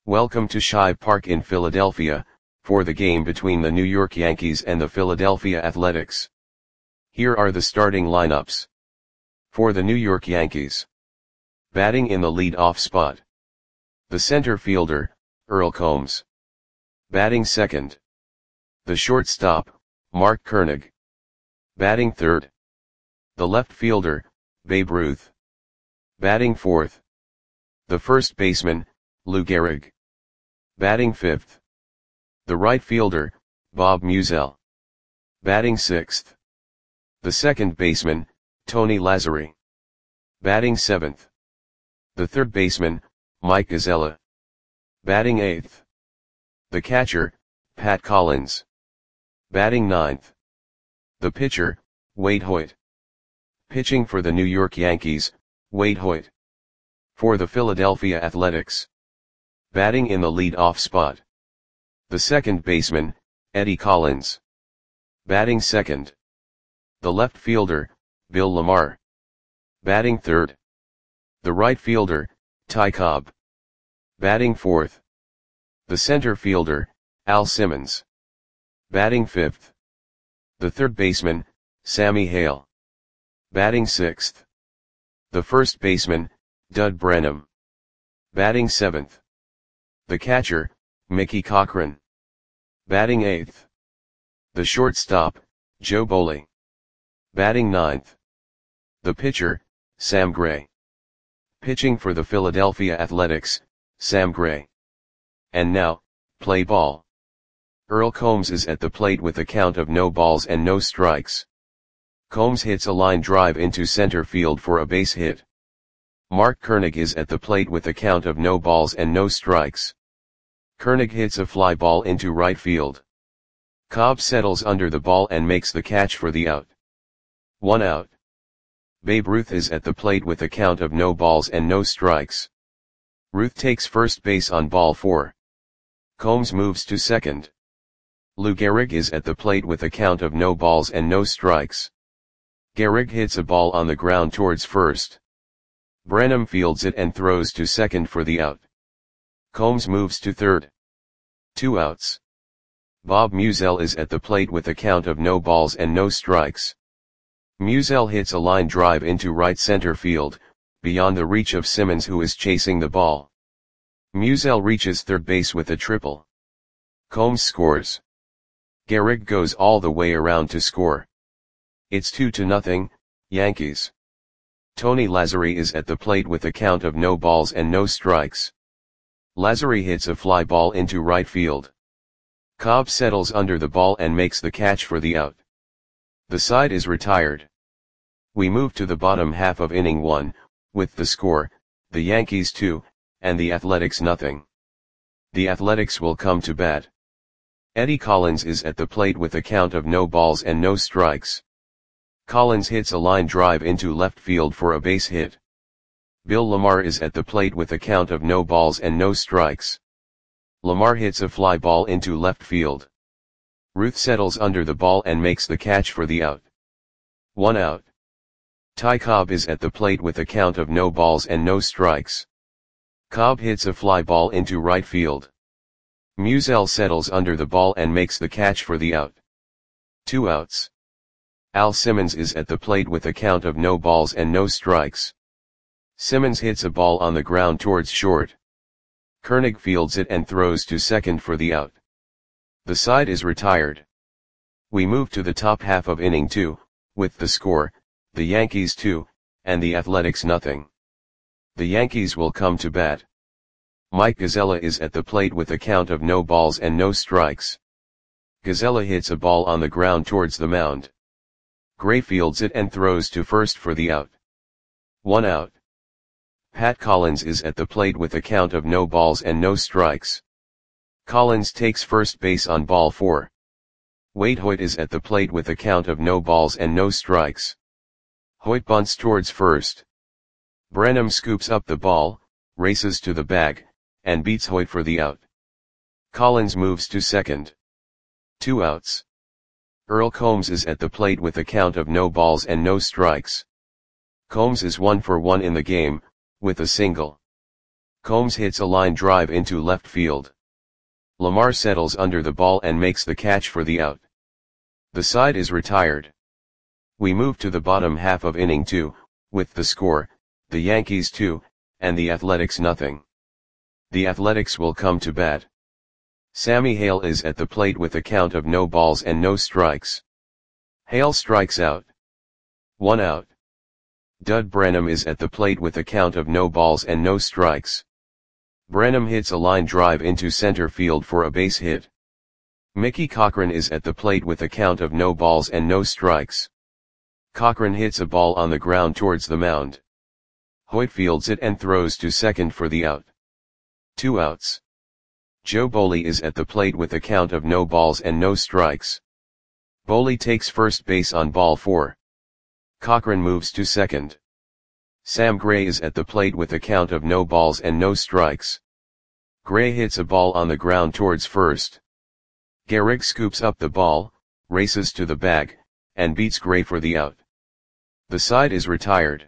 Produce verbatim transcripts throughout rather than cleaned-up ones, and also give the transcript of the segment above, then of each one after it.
Welcome to Shive Park in Philadelphia, for the game between the New York Yankees and the Philadelphia Athletics. Here are the starting lineups. For the New York Yankees. Batting in the lead-off spot. The center fielder, Earl Combs. Batting second. The shortstop, Mark Koenig. Batting third. The left fielder, Babe Ruth. Batting fourth. The first baseman, Lou Gehrig. Batting fifth. The right fielder, Bob Meusel. Batting sixth. The second baseman, Tony Lazzeri. Batting seventh. The third baseman, Mike Gazzella. Batting eighth. The catcher, Pat Collins. Batting ninth. The pitcher, Wade Hoyt. Pitching for the New York Yankees, Wade Hoyt. For the Philadelphia Athletics. Batting in the lead-off spot. The second baseman, Eddie Collins. Batting second. The left fielder, Bill Lamar. Batting third. The right fielder, Ty Cobb. Batting fourth. The center fielder, Al Simmons. Batting fifth. The third baseman, Sammy Hale. Batting sixth. The first baseman, Dud Branham. Batting seventh. The catcher, Mickey Cochrane. Batting eighth. The shortstop, Joe Boley. Batting ninth. The pitcher, Sam Gray. Pitching for the Philadelphia Athletics, Sam Gray. And now, play ball. Earl Combs is at the plate with a count of no balls and no strikes. Combs hits a line drive into center field for a base hit. Mark Koenig is at the plate with a count of no balls and no strikes. Koenig hits a fly ball into right field. Cobb settles under the ball and makes the catch for the out. One out. Babe Ruth is at the plate with a count of no balls and no strikes. Ruth takes first base on ball four. Combs moves to second. Lou Gehrig is at the plate with a count of no balls and no strikes. Gehrig hits a ball on the ground towards first. Branham fields it and throws to second for the out. Combs moves to third. Two outs. Bob Meusel is at the plate with a count of no balls and no strikes. Meusel hits a line drive into right center field, beyond the reach of Simmons, who is chasing the ball. Meusel reaches third base with a triple. Combs scores. Gehrig goes all the way around to score. It's two to nothing, Yankees. Tony Lazzeri is at the plate with a count of no balls and no strikes. Lazzeri hits a fly ball into right field. Cobb settles under the ball and makes the catch for the out. The side is retired. We move to the bottom half of inning one, with the score, the Yankees two, and the Athletics nothing. The Athletics will come to bat. Eddie Collins is at the plate with a count of no balls and no strikes. Collins hits a line drive into left field for a base hit. Bill Lamar is at the plate with a count of no balls and no strikes. Lamar hits a fly ball into left field. Ruth settles under the ball and makes the catch for the out. One out. Ty Cobb is at the plate with a count of no balls and no strikes. Cobb hits a fly ball into right field. Meusel settles under the ball and makes the catch for the out. Two outs. Al Simmons is at the plate with a count of no balls and no strikes. Simmons hits a ball on the ground towards short. Koenig fields it and throws to second for the out. The side is retired. We move to the top half of inning two, with the score, the Yankees two, and the Athletics nothing. The Yankees will come to bat. Mike Gazzella is at the plate with a count of no balls and no strikes. Gazzella hits a ball on the ground towards the mound. Gray fields it and throws to first for the out. One out. Pat Collins is at the plate with a count of no balls and no strikes. Collins takes first base on ball four. Wade Hoyt is at the plate with a count of no balls and no strikes. Hoyt bunts towards first. Branham scoops up the ball, races to the bag, and beats Hoyt for the out. Collins moves to second. Two outs. Earl Combs is at the plate with a count of no balls and no strikes. Combs is one for one in the game, with a single. Combs hits a line drive into left field. Lamar settles under the ball and makes the catch for the out. The side is retired. We move to the bottom half of inning two, with the score, the Yankees two, and the Athletics nothing. The Athletics will come to bat. Sammy Hale is at the plate with a count of no balls and no strikes. Hale strikes out. One out. Dud Branham is at the plate with a count of no balls and no strikes. Branham hits a line drive into center field for a base hit. Mickey Cochrane is at the plate with a count of no balls and no strikes. Cochrane hits a ball on the ground towards the mound. Hoyt fields it and throws to second for the out. Two outs. Joe Boley is at the plate with a count of no balls and no strikes. Boley takes first base on ball four. Cochrane moves to second. Sam Gray is at the plate with a count of no balls and no strikes. Gray hits a ball on the ground towards first. Gehrig scoops up the ball, races to the bag, and beats Gray for the out. The side is retired.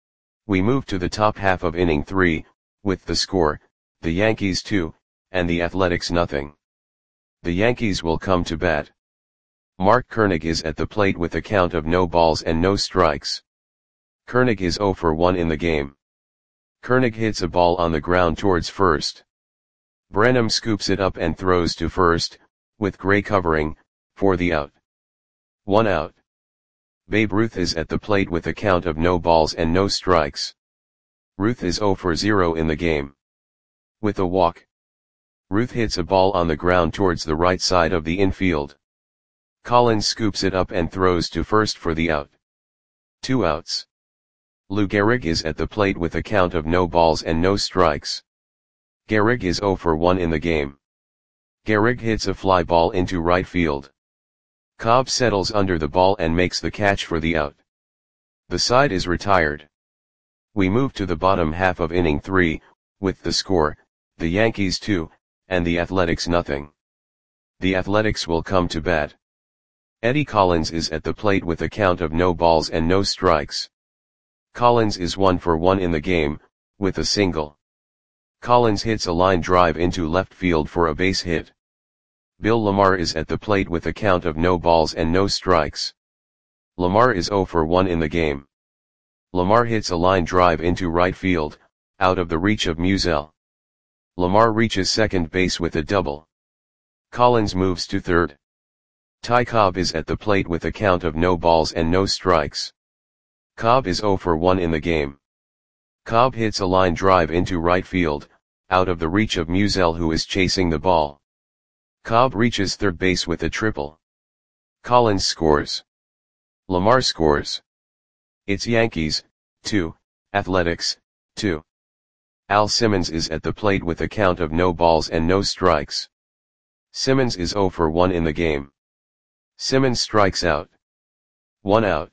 We move to the top half of inning three, with the score, the Yankees two, and the Athletics nothing. The Yankees will come to bat. Mark Koenig is at the plate with a count of no balls and no strikes. Koenig is oh for one in the game. Koenig hits a ball on the ground towards first. Branham scoops it up and throws to first, with Gray covering, for the out. One out. Babe Ruth is at the plate with a count of no balls and no strikes. Ruth is oh for zero in the game. With a walk. Ruth hits a ball on the ground towards the right side of the infield. Collins scoops it up and throws to first for the out. Two outs. Lou Gehrig is at the plate with a count of no balls and no strikes. Gehrig is oh for one in the game. Gehrig hits a fly ball into right field. Cobb settles under the ball and makes the catch for the out. The side is retired. We move to the bottom half of inning three, with the score, the Yankees two, and the Athletics nothing. The Athletics will come to bat. Eddie Collins is at the plate with a count of no balls and no strikes. Collins is one for one in the game, with a single. Collins hits a line drive into left field for a base hit. Bill Lamar is at the plate with a count of no balls and no strikes. Lamar is oh for one in the game. Lamar hits a line drive into right field, out of the reach of Musial. Lamar reaches second base with a double. Collins moves to third. Ty Cobb is at the plate with a count of no balls and no strikes. Cobb is oh for one in the game. Cobb hits a line drive into right field, out of the reach of Musial who is chasing the ball. Cobb reaches third base with a triple. Collins scores. Lamar scores. It's Yankees, two, Athletics, two. Al Simmons is at the plate with a count of no balls and no strikes. Simmons is oh for one in the game. Simmons strikes out. One out.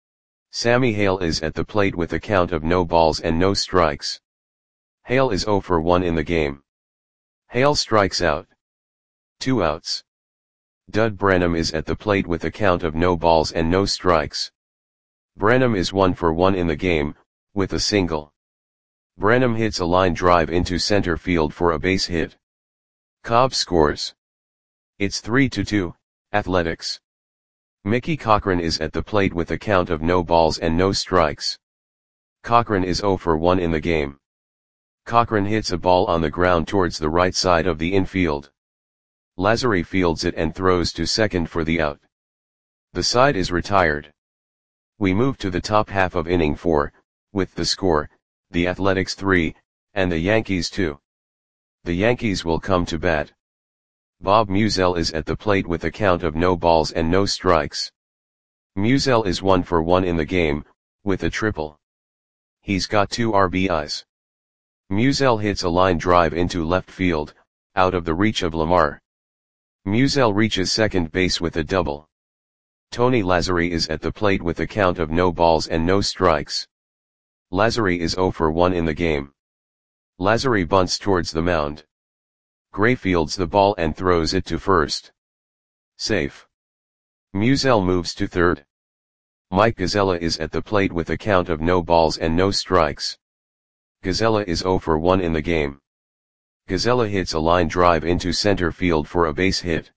Sammy Hale is at the plate with a count of no balls and no strikes. Hale is oh for one in the game. Hale strikes out. Two outs. Dud Branham is at the plate with a count of no balls and no strikes. Branham is one for one in the game, with a single. Branham hits a line drive into center field for a base hit. Cobb scores. It's three to two, Athletics. Mickey Cochrane is at the plate with a count of no balls and no strikes. Cochrane is oh for one in the game. Cochrane hits a ball on the ground towards the right side of the infield. Lazary fields it and throws to second for the out. The side is retired. We move to the top half of inning four, with the score, the Athletics three, and the Yankees two. The Yankees will come to bat. Bob Musial is at the plate with a count of no balls and no strikes. Musial is one for one in the game, with a triple. He's got two R B Is. Musial hits a line drive into left field, out of the reach of Lamar. Musial reaches second base with a double. Tony Lazary is at the plate with a count of no balls and no strikes. Lazary is oh for one in the game. Lazary bunts towards the mound. Gray fields the ball and throws it to first. Safe. Musial moves to third. Mike Gazzella is at the plate with a count of no balls and no strikes. Gazella is zero for one in the game. Gazella hits a line drive into center field for a base hit.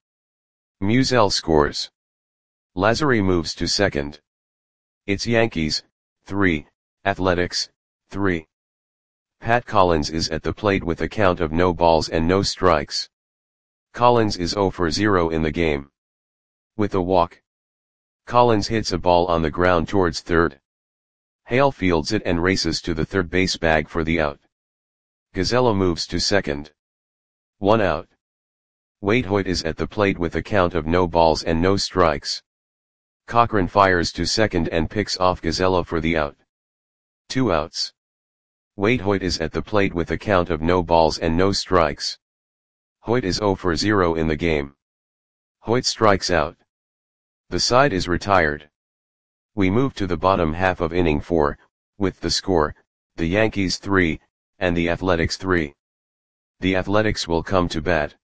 Musial scores. Lazary moves to second. It's Yankees, three, Athletics, three. Pat Collins is at the plate with a count of no balls and no strikes. Collins is zero for zero in the game. With a walk. Collins hits a ball on the ground towards third. Hale fields it and races to the third base bag for the out. Gazella moves to second. One out. Waite Hoyt is at the plate with a count of no balls and no strikes. Cochran fires to second and picks off Gazella for the out. Two outs. Waite Hoyt is at the plate with a count of no balls and no strikes. Hoyt is zero for zero in the game. Hoyt strikes out. The side is retired. We move to the bottom half of inning four, with the score, the Yankees three, and the Athletics three. The Athletics will come to bat.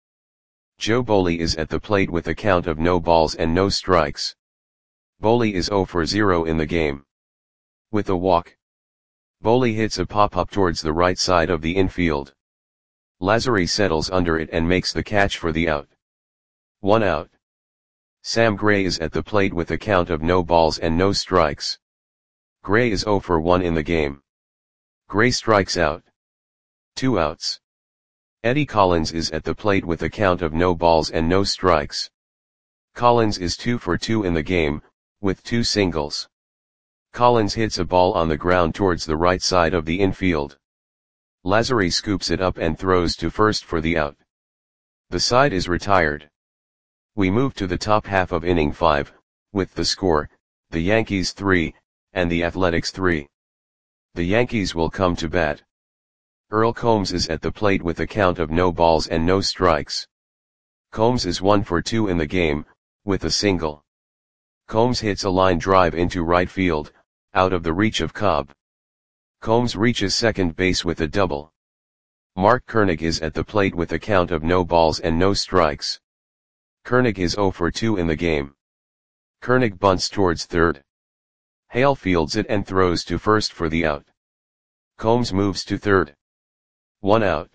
Joe Boley is at the plate with a count of no balls and no strikes. Boley is zero for zero in the game. With a walk. Boley hits a pop-up towards the right side of the infield. Lazary settles under it and makes the catch for the out. One out. Sam Gray is at the plate with a count of no balls and no strikes. Gray is zero for one in the game. Gray strikes out. Two outs. Eddie Collins is at the plate with a count of no balls and no strikes. Collins is two for two in the game, with two singles. Collins hits a ball on the ground towards the right side of the infield. Lazary scoops it up and throws to first for the out. The side is retired. We move to the top half of inning five, with the score, the Yankees three, and the Athletics three. The Yankees will come to bat. Earl Combs is at the plate with a count of no balls and no strikes. Combs is one for two in the game, with a single. Combs hits a line drive into right field, out of the reach of Cobb. Combs reaches second base with a double. Mark Koenig is at the plate with a count of no balls and no strikes. Koenig is zero for two in the game. Koenig bunts towards third. Hale fields it and throws to first for the out. Combs moves to third. One out.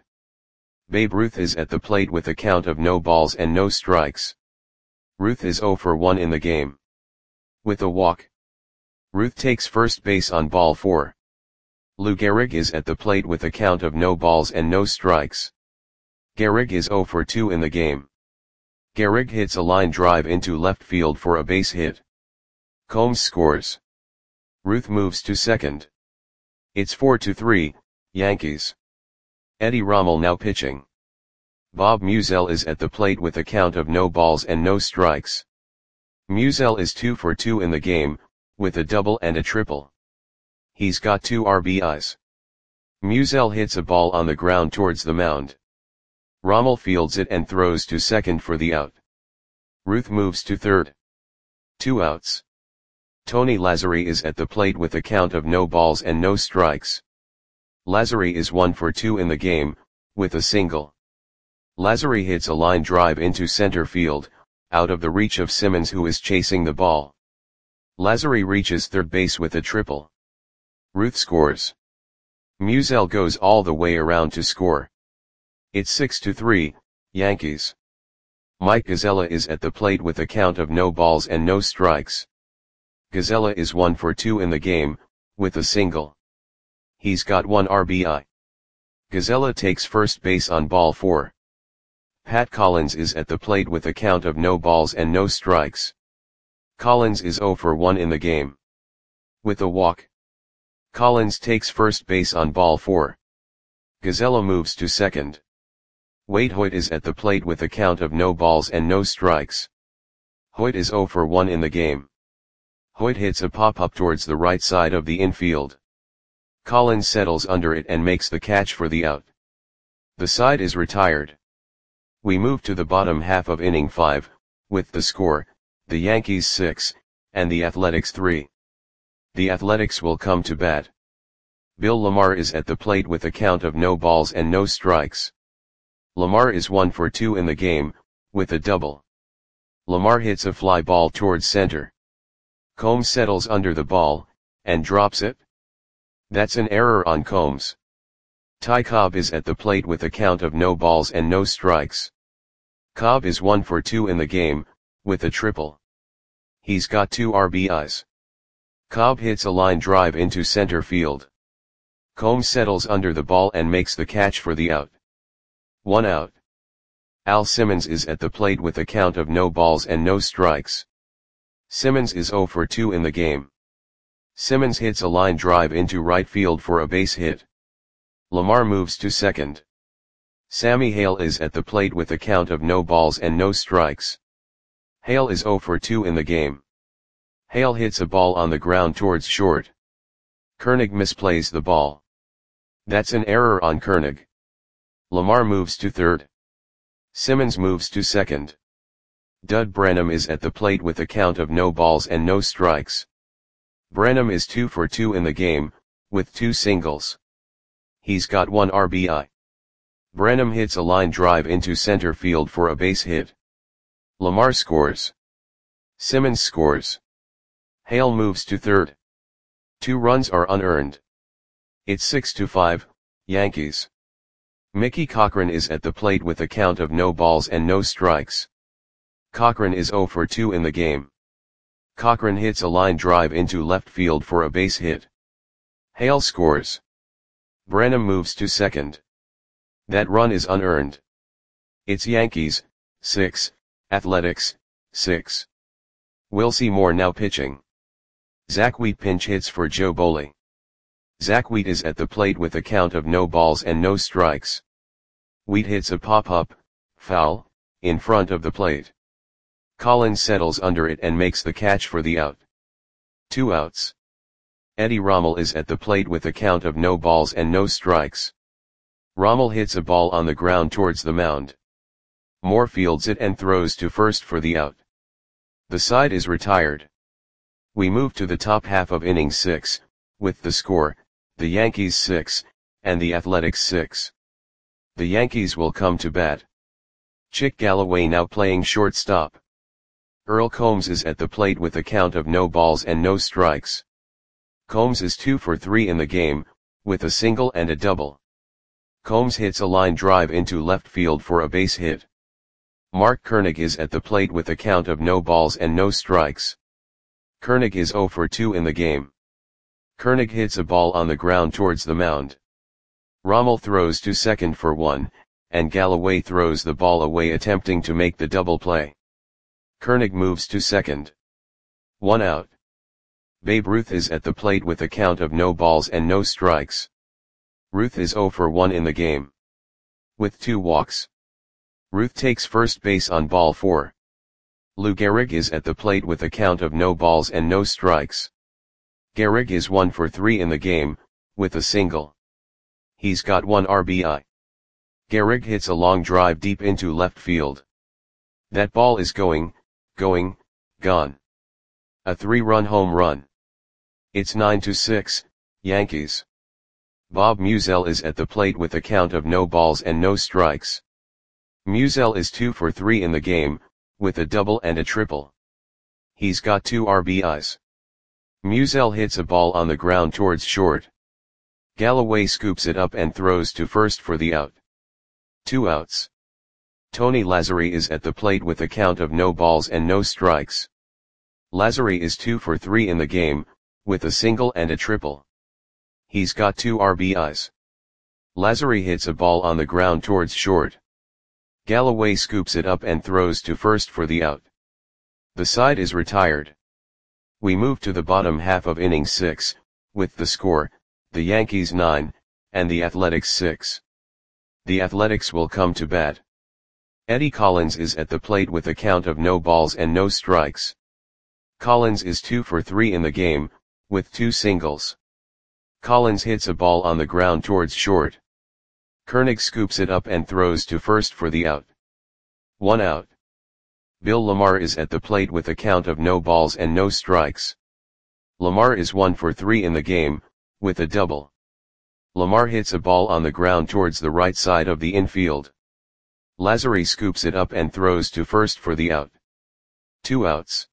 Babe Ruth is at the plate with a count of no balls and no strikes. Ruth is zero for one in the game. With a walk. Ruth takes first base on ball four. Lou Gehrig is at the plate with a count of no balls and no strikes. Gehrig is zero for two in the game. Gehrig hits a line drive into left field for a base hit. Combs scores. Ruth moves to second. It's four to three, Yankees. Eddie Rommel now pitching. Bob Musial is at the plate with a count of no balls and no strikes. Musial is two for two in the game, with a double and a triple. He's got two R B Is. Musial hits a ball on the ground towards the mound. Rommel fields it and throws to second for the out. Ruth moves to third. Two outs. Tony Lazary is at the plate with a count of no balls and no strikes. Lazary is one for two in the game, with a single. Lazary hits a line drive into center field, out of the reach of Simmons who is chasing the ball. Lazary reaches third base with a triple. Ruth scores. Musial goes all the way around to score. It's six to three, Yankees. Mike Gazella is at the plate with a count of no balls and no strikes. Gazella is one for two in the game, with a single. He's got one R B I. Gazella takes first base on ball four. Pat Collins is at the plate with a count of no balls and no strikes. Collins is zero for one in the game. With a walk. Collins takes first base on ball four. Gazella moves to second. Waite Hoyt is at the plate with a count of no balls and no strikes. Hoyt is zero for one in the game. Hoyt hits a pop-up towards the right side of the infield. Collins settles under it and makes the catch for the out. The side is retired. We move to the bottom half of inning five, with the score, the Yankees six, and the Athletics three. The Athletics will come to bat. Bill Lamar is at the plate with a count of no balls and no strikes. Lamar is one for two in the game, with a double. Lamar hits a fly ball towards center. Combs settles under the ball, and drops it. That's an error on Combs. Ty Cobb is at the plate with a count of no balls and no strikes. Cobb is one for two in the game, with a triple. He's got two R B Is. Cobb hits a line drive into center field. Combs settles under the ball and makes the catch for the out. One out. Al Simmons is at the plate with a count of no balls and no strikes. Simmons is zero for two in the game. Simmons hits a line drive into right field for a base hit. Lamar moves to second. Sammy Hale is at the plate with a count of no balls and no strikes. Hale is zero for two in the game. Hale hits a ball on the ground towards short. Koenig misplays the ball. That's an error on Koenig. Lamar moves to third. Simmons moves to second. Dud Branham is at the plate with a count of no balls and no strikes. Branham is two for two in the game, with two singles. He's got one R B I. Branham hits a line drive into center field for a base hit. Lamar scores. Simmons scores. Hale moves to third. Two runs are unearned. It's six to five, Yankees. Mickey Cochrane is at the plate with a count of no balls and no strikes. Cochrane is zero for two in the game. Cochrane hits a line drive into left field for a base hit. Hale scores. Branham moves to second. That run is unearned. It's Yankees, six, Athletics, six. Wilcie Moore now pitching. Zach Wheat pinch hits for Joe Boley. Zach Wheat is at the plate with a count of no balls and no strikes. Wheat hits a pop-up, foul, in front of the plate. Collins settles under it and makes the catch for the out. Two outs. Eddie Rommel is at the plate with a count of no balls and no strikes. Rommel hits a ball on the ground towards the mound. Moore fields it and throws to first for the out. The side is retired. We move to the top half of inning six, with the score, the Yankees six, and the Athletics six. The Yankees will come to bat. Chick Galloway now playing shortstop. Earl Combs is at the plate with a count of no balls and no strikes. Combs is two for three in the game, with a single and a double. Combs hits a line drive into left field for a base hit. Mark Koenig is at the plate with a count of no balls and no strikes. Koenig is zero for two in the game. Koenig hits a ball on the ground towards the mound. Rommel throws to second for one, and Galloway throws the ball away attempting to make the double play. Koenig moves to second. One out. Babe Ruth is at the plate with a count of no balls and no strikes. Ruth is zero for one in the game. With two walks. Ruth takes first base on ball four. Lou Gehrig is at the plate with a count of no balls and no strikes. Gehrig is one for three in the game, with a single. He's got one R B I. Gehrig hits a long drive deep into left field. That ball is going, going, gone. A three-run home run. It's nine to six, Yankees. Bob Musial is at the plate with a count of no balls and no strikes. Musial is two for three in the game, with a double and a triple. He's got two R B Is. Musial hits a ball on the ground towards short. Galloway scoops it up and throws to first for the out. Two outs. Tony Lazzari is at the plate with a count of no balls and no strikes. Lazzari is two for three in the game, with a single and a triple. He's got two R B Is. Lazzari hits a ball on the ground towards short. Galloway scoops it up and throws to first for the out. The side is retired. We move to the bottom half of inning six, with the score, the Yankees nine, and the Athletics six. The Athletics will come to bat. Eddie Collins is at the plate with a count of no balls and no strikes. Collins is two for three in the game, with two singles. Collins hits a ball on the ground towards short. Koenig scoops it up and throws to first for the out. One out. Bill Lamar is at the plate with a count of no balls and no strikes. Lamar is one for three in the game, with a double. Lamar hits a ball on the ground towards the right side of the infield. Lazzari scoops it up and throws to first for the out. Two outs.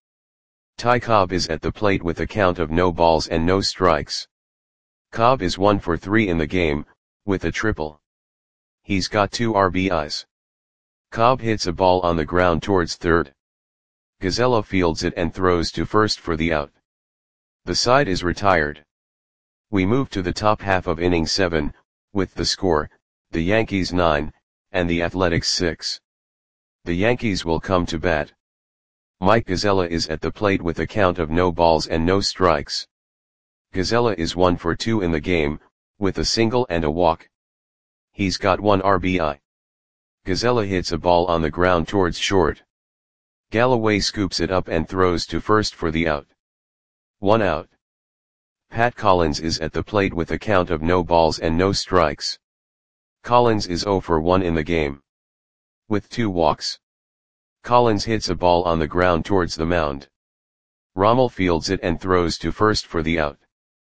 Ty Cobb is at the plate with a count of no balls and no strikes. Cobb is one for three in the game, with a triple. He's got two R B Is. Cobb hits a ball on the ground towards third. Gisela fields it and throws to first for the out. The side is retired. We move to the top half of inning seven, with the score, the Yankees nine, and the Athletics six. The Yankees will come to bat. Mike Gisela is at the plate with a count of no balls and no strikes. Gisela is one for two in the game, with a single and a walk. He's got one R B I. Gisela hits a ball on the ground towards short. Galloway scoops it up and throws to first for the out. One out. Pat Collins is at the plate with a count of no balls and no strikes. Collins is zero for one in the game, with two walks. Collins hits a ball on the ground towards the mound. Rommel fields it and throws to first for the out.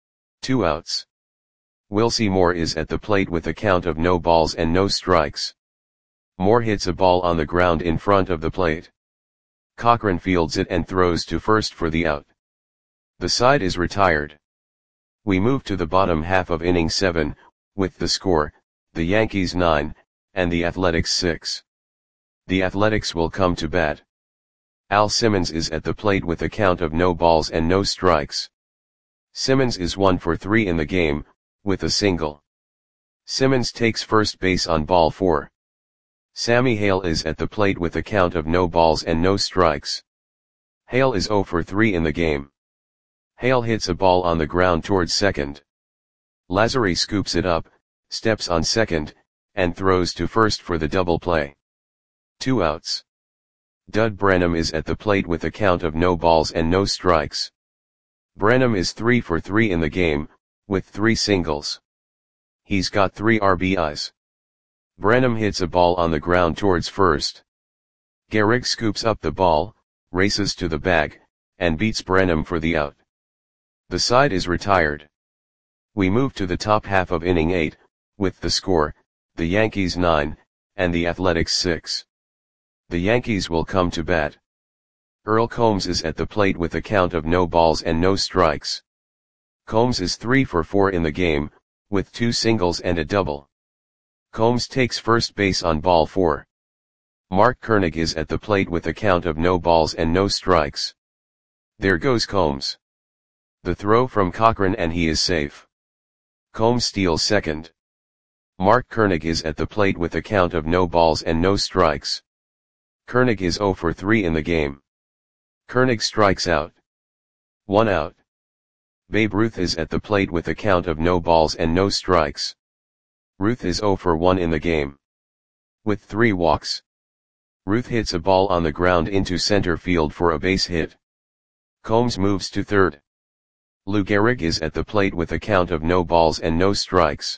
Two outs. Wilcie Moore is at the plate with a count of no balls and no strikes. Moore hits a ball on the ground in front of the plate. Cochran fields it and throws to first for the out. The side is retired. We move to the bottom half of inning seven, with the score, the Yankees nine, and the Athletics six. The Athletics will come to bat. Al Simmons is at the plate with a count of no balls and no strikes. Simmons is one for three in the game, with a single. Simmons takes first base on ball four. Sammy Hale is at the plate with a count of no balls and no strikes. Hale is zero for three in the game. Hale hits a ball on the ground towards second. Lazary scoops it up, steps on second, and throws to first for the double play. Two outs. Dud Branham is at the plate with a count of no balls and no strikes. Branham is three for three in the game, with three singles. He's got three R B Is. Branham hits a ball on the ground towards first. Gehrig scoops up the ball, races to the bag, and beats Branham for the out. The side is retired. We move to the top half of inning eight, with the score, the Yankees nine, and the Athletics six. The Yankees will come to bat. Earl Combs is at the plate with a count of no balls and no strikes. Combs is three for four in the game, with two singles and a double. Combs takes first base on ball four. Mark Koenig is at the plate with a count of no balls and no strikes. There goes Combs. The throw from Cochran and he is safe. Combs steals second. Mark Koenig is at the plate with a count of no balls and no strikes. Koenig is zero for three in the game. Koenig strikes out. One out. Babe Ruth is at the plate with a count of no balls and no strikes. Ruth is zero for one in the game, with three walks. Ruth hits a ball on the ground into center field for a base hit. Combs moves to third. Lou Gehrig is at the plate with a count of no balls and no strikes.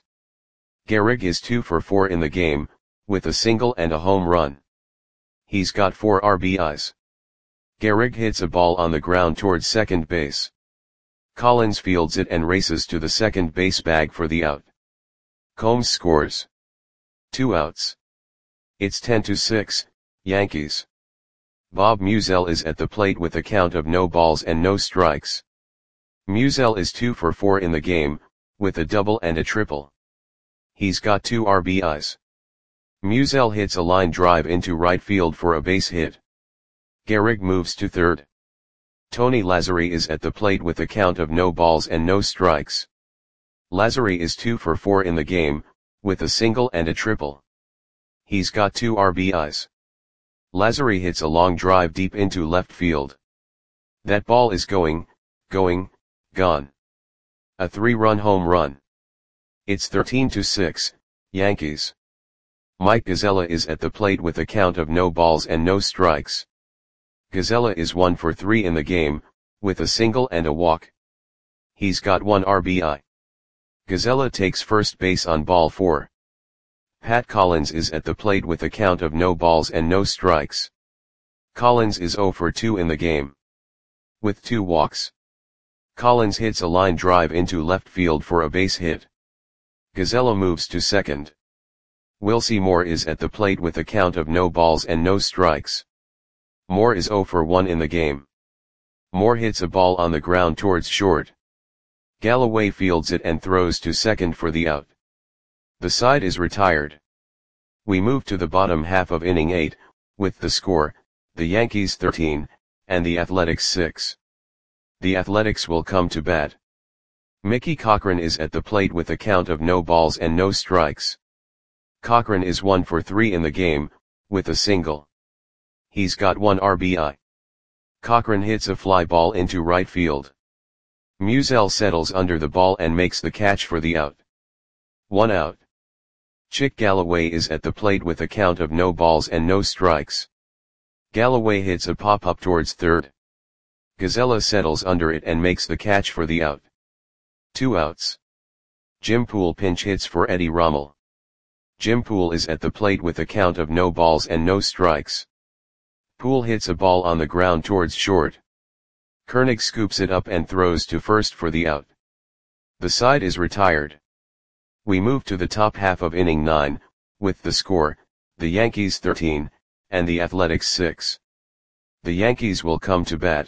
Gehrig is two for four in the game, with a single and a home run. He's got four R B Is. Gehrig hits a ball on the ground towards second base. Collins fields it and races to the second base bag for the out. Combs scores. Two outs. It's ten to six, Yankees. Bob Musial is at the plate with a count of no balls and no strikes. Musial is two for four in the game, with a double and a triple. He's got two R B Is. Musial hits a line drive into right field for a base hit. Gehrig moves to third. Tony Lazary is at the plate with a count of no balls and no strikes. Lazary is two for four in the game, with a single and a triple. He's got two R B Is. Lazary hits a long drive deep into left field. That ball is going, going, gone. A three-run home run. It's thirteen to six, Yankees. Mike Gisela is at the plate with a count of no balls and no strikes. Gisela is one for three in the game, with a single and a walk. He's got one R B I. Gisela takes first base on ball four. Pat Collins is at the plate with a count of no balls and no strikes. Collins is zero for two in the game, with two walks. Collins hits a line drive into left field for a base hit. Gisela moves to second. Wilcie Moore is at the plate with a count of no balls and no strikes. Moore is zero for one in the game. Moore hits a ball on the ground towards short. Galloway fields it and throws to second for the out. The side is retired. We move to the bottom half of inning eight, with the score, the Yankees thirteen, and the Athletics six. The Athletics will come to bat. Mickey Cochrane is at the plate with a count of no balls and no strikes. Cochrane is one for three in the game, with a single. He's got one R B I. Cochrane hits a fly ball into right field. Musial settles under the ball and makes the catch for the out. One out. Chick Galloway is at the plate with a count of no balls and no strikes. Galloway hits a pop-up towards third. Gazella settles under it and makes the catch for the out. Two outs. Jim Poole pinch hits for Eddie Rommel. Jim Poole is at the plate with a count of no balls and no strikes. Poole hits a ball on the ground towards short. Koenig scoops it up and throws to first for the out. The side is retired. We move to the top half of inning nine, with the score, the Yankees thirteen, and the Athletics six. The Yankees will come to bat.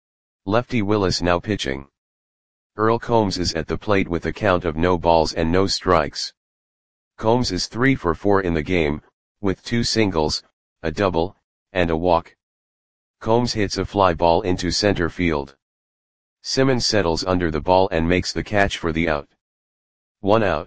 Lefty Willis now pitching. Earl Combs is at the plate with a count of no balls and no strikes. Combs is three for four in the game, with two singles, a double, and a walk. Combs hits a fly ball into center field. Simmons settles under the ball and makes the catch for the out. One out.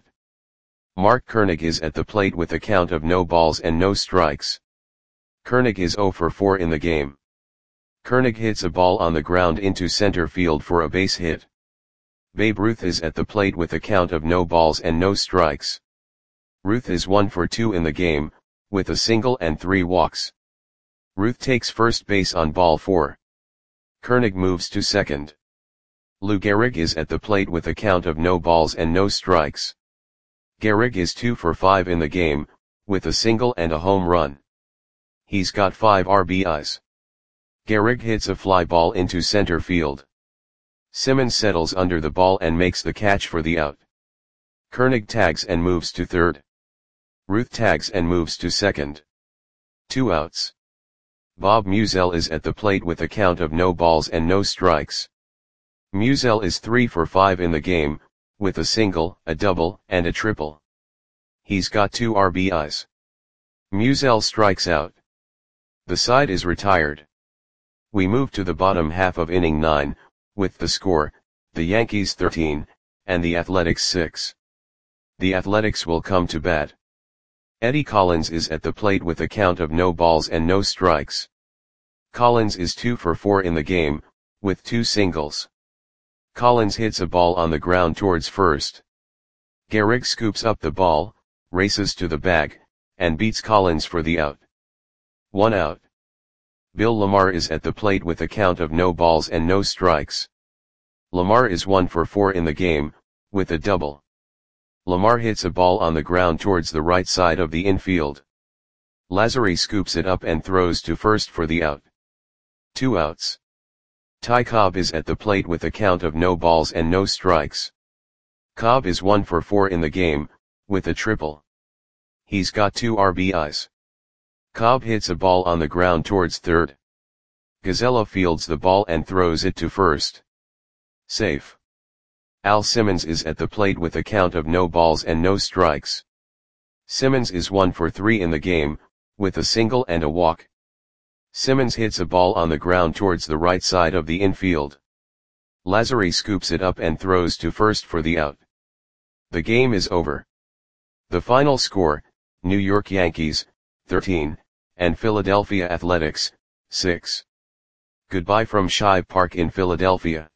Mark Koenig is at the plate with a count of no balls and no strikes. Koenig is zero for four in the game. Koenig hits a ball on the ground into center field for a base hit. Babe Ruth is at the plate with a count of no balls and no strikes. Ruth is one for two in the game, with a single and three walks. Ruth takes first base on ball four. Koenig moves to second. Lou Gehrig is at the plate with a count of no balls and no strikes. Gehrig is two for five in the game, with a single and a home run. He's got five R B Is. Gehrig hits a fly ball into center field. Simmons settles under the ball and makes the catch for the out. Koenig tags and moves to third. Ruth tags and moves to second. Two outs. Bob Musial is at the plate with a count of no balls and no strikes. Musial is three for five in the game, with a single, a double, and a triple. He's got two R B Is. Musial strikes out. The side is retired. We move to the bottom half of inning nine, with the score, the Yankees thirteen, and the Athletics six. The Athletics will come to bat. Eddie Collins is at the plate with a count of no balls and no strikes. Collins is two for four in the game, with two singles. Collins hits a ball on the ground towards first. Gehrig scoops up the ball, races to the bag, and beats Collins for the out. One out. Bill Lamar is at the plate with a count of no balls and no strikes. Lamar is one for four in the game, with a double. Lamar hits a ball on the ground towards the right side of the infield. Lazzari scoops it up and throws to first for the out. Two outs. Ty Cobb is at the plate with a count of no balls and no strikes. Cobb is one for four in the game, with a triple. He's got two R B Is. Cobb hits a ball on the ground towards third. Gazella fields the ball and throws it to first. Safe. Al Simmons is at the plate with a count of no balls and no strikes. Simmons is one for three in the game, with a single and a walk. Simmons hits a ball on the ground towards the right side of the infield. Lazzari scoops it up and throws to first for the out. The game is over. The final score, New York Yankees, thirteen, and Philadelphia Athletics, six. Goodbye from Shibe Park in Philadelphia.